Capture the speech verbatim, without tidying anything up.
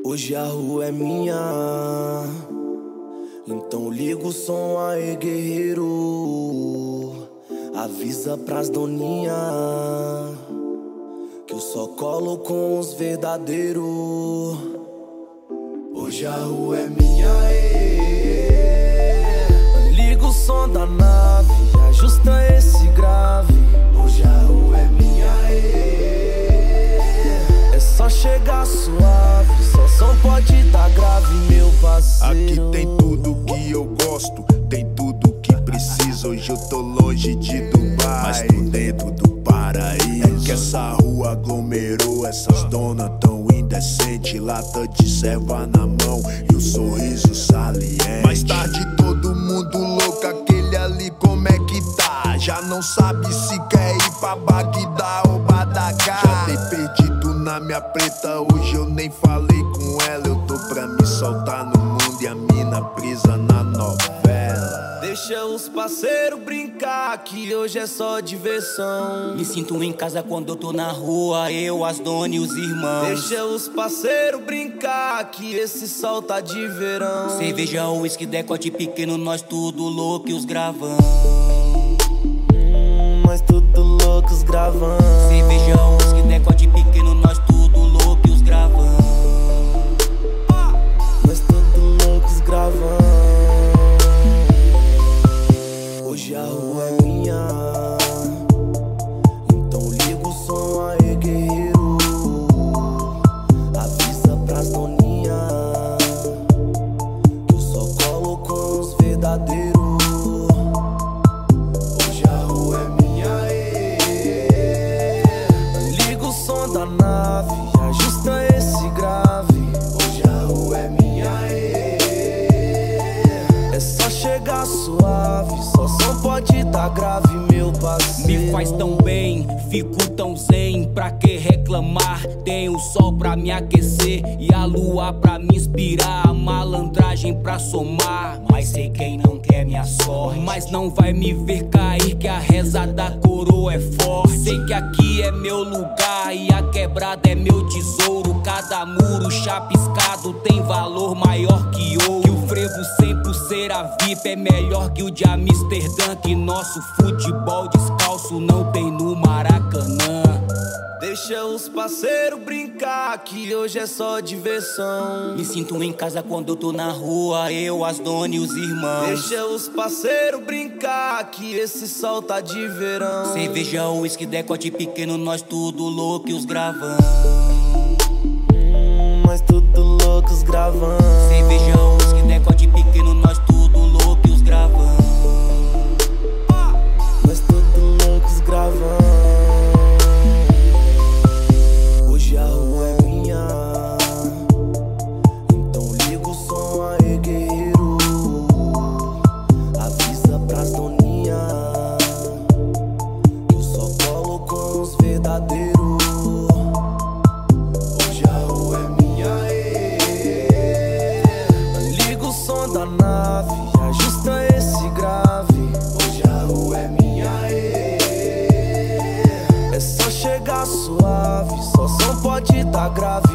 Hoje a rua é minha, então liga o som aí, guerreiro. Avisa pras doninha que eu só colo com os verdadeiros. Hoje a rua é minha, ê. Liga o som da nave, ajusta esse grave. Hoje a rua é minha, ê. É só chegar suave, só som pode dar grave, meu parceiro. Aqui tem tudo que eu gosto, tem tudo que preciso. Hoje eu tô longe de Dubai, mas tô dentro do paraíso. É que essa rua aglomerou, essas donas tão indecentes. Lata de serva na mão e o sorriso saliente. Mais tarde todo mundo louco, aquele ali como é que tá? Já não sabe se quer ir pra Bagdá ou Badagá. Já dei perdido na minha preta, hoje eu nem falei com ela. Eu tô pra me soltar no mundo e a mina presa na novela. Deixa os parceiros brincar, que hoje é só diversão. Me sinto em casa quando eu tô na rua, eu, as donas e os irmãos. Deixa os parceiros brincar, que esse sol tá de verão. Cerveja, uísque, decote pequeno, nós tudo louco e os gravão. Hum, nós tudo loucos gravando. Cerveja, uísque, decote pequeno, nós tudo louco e os gravão. Nós tudo loucos gravando. Hoje a rua é minha, então liga o som aí, guerreiro. Avisa pras doninha que eu só colo com os verdadeiros. Hoje a rua é minha, ê. Liga o som da nave, ajusta esse grave. Hoje a rua é minha, ê. É só chegar suave, só som pode dar grave, meu parceiro. Me faz tão bem, fico tão zen. Pra que reclamar? Tem o sol pra me aquecer e a lua pra me inspirar, a malandragem pra somar. Mas sei quem não quer minha sorte, mas não vai me ver cair, que a reza da coroa é forte. Sei que aqui é meu lugar e a quebrada é meu tesouro. Cada muro chapiscado tem valor maior que ouro. Que o frevo sempre ser a V I P é melhor que o de Amsterdã. Que nosso futebol descalço não tem no Maracanã. Deixa os parceiros brincar, que hoje é só diversão. Me sinto em casa quando eu tô na rua, eu, as donas e os irmãos. Deixa os parceiros brincar, que esse sol tá de verão. Cerveja, uísque, decote pequeno, nós tudo louco e os gravão. Hum, nós tudo loucos gravando. Cerveja, uísque, decote pequeno, nós tudo louco e os gravão. Nós tudo loucos gravando. Hoje a rua é minha, então liga o som aí, guerreiro. Avisa pras doninha que eu só colo com os verdadeiros. Hoje a rua é minha, ê. Liga o som da nave, ajusta esse grave. Hoje a rua é minha, ê. É só chegar suave, só som pode dar grave.